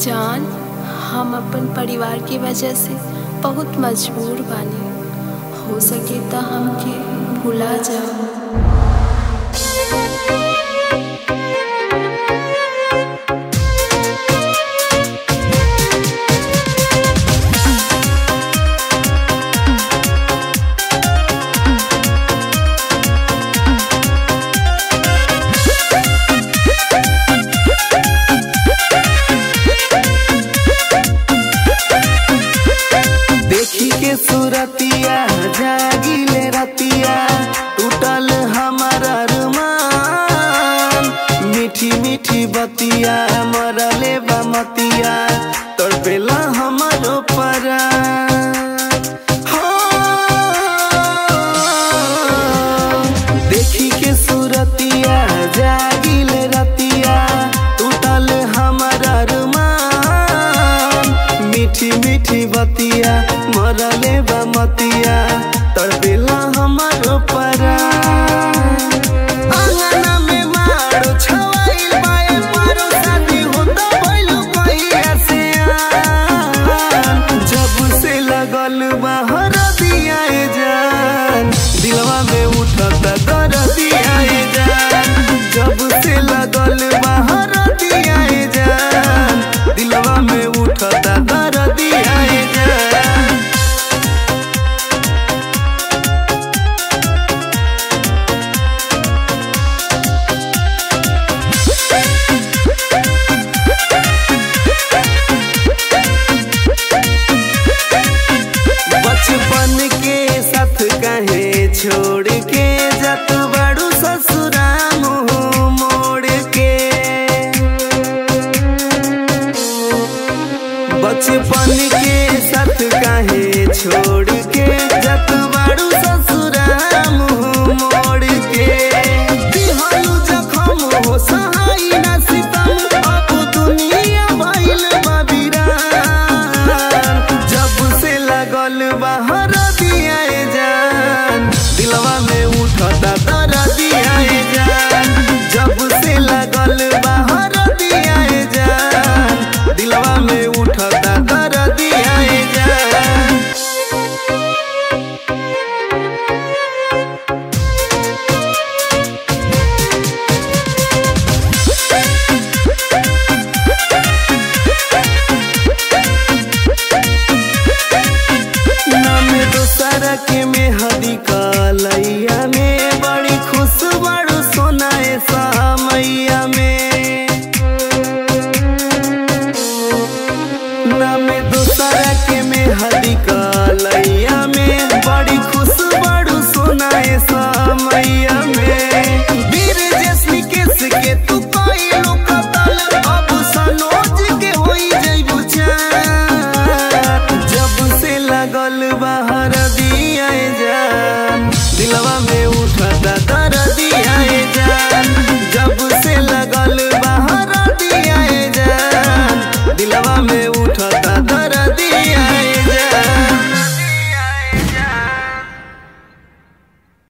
जान, हम अपन परिवार की वजह से बहुत मजबूर बानी। हो सके तो हमके भुला जाओ। सूरतिया जागिले रतिया टूटल हमारा रुमान, मीठी मीठी बतिया मरले बमतिया तड़पेला हमारो परान। देखी के सूरतिया जागिले रतिया टूटल हमारा रुमान, मीठी मीठी बतिया मरले बमतिया तड़पेला हमारो परान। आंगना में मारो छवाइल बाए मारो शादी होता भइलु कहिया से आन। जब से लगल बाहर दिया जान, दिलवा में उठता दर्दिया जान। जब से लगल बाहर दिया जान, दिलवा में उठता दर्दिया जान। बचपन के साथ कहे छोड़ के जत बड़ू ससुरा मुँह मोड़ के। बचपन के साथ कहे छोड़ के जत बड़ू ससुरा मुँह मोड़ के। दिहलु जखम हो सहाई ना सितम, अब दुनिया भइल बा वीरान। जब से लगल बाहर दिया जान, दिलवा में उठता दर्दिया जान। जब से लगल बाहर दिया जान, दिलवा में उठता दर्दिया जान। के में हदी कालैया में बड़ी खुश बड़ू सोनाए सामैया में। नामे दूसरा के में हदी कालैया में बड़ी खुश बड़ू सोनाए सा